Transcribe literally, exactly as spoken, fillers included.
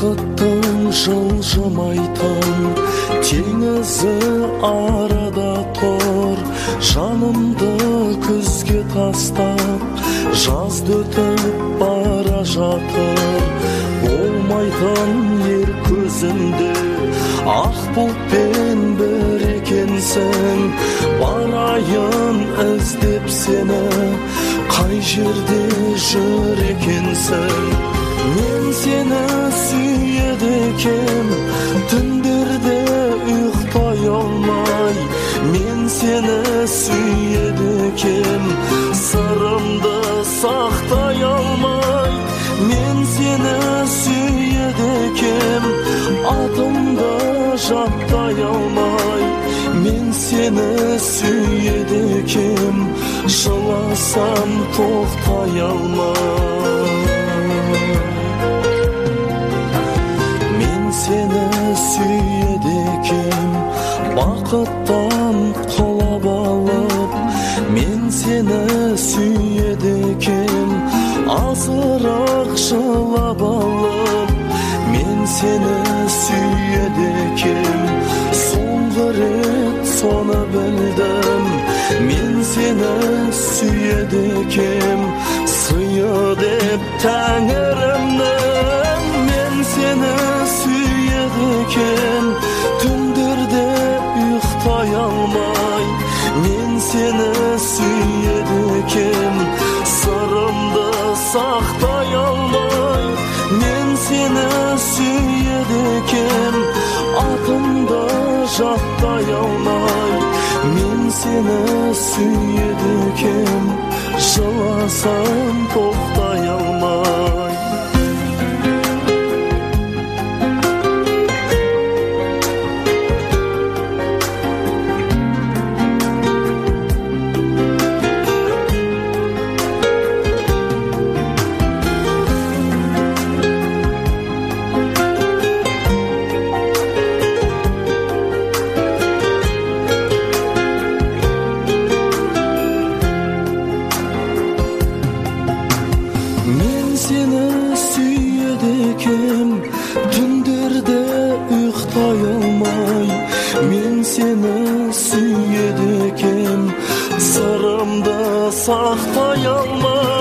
бақыттың жылжымайтын теңізі арада тұр. Жанымды күзге тастап жазды өтіп бара жатыр. Болмайтын ер көзімде ақ бұлтпен бір екенсің. Барайын іздеп сені, қай жерде жүр екенсің. Мен сені сүйеді екем, түндерде ұйықтай алмай. Мен сені сүйеді екем, сырымды сақтай алмай. Мен сені сүйеді екем, атымды жаттай алмай. Мен сені сүйеді екем, жыласам тоқтай алмай. Мен сені сүйеді екем, бақыттан құлап алып. Мен сені сүйеді екем, азырақ жылап алып. Мен сені сүйеді екем, соңғы рет соны білдім. Мен сені сүйеді екем, сыйы деп тәңірімнің. Мен сені сүйеді екем, түндерде ұйықтай алмай. Мен сені сүйеді екем, сырымды сақтай алмай. Мен сені сүйеді екем, атымды жаттай алмай. Мен сені сүйеді екем, жыласам тоқтай алмай. Мен сені сүйеді екем, түндерде ұйықтай алмай. Мен сені сүйеді екем, сырымды сақтай алмай.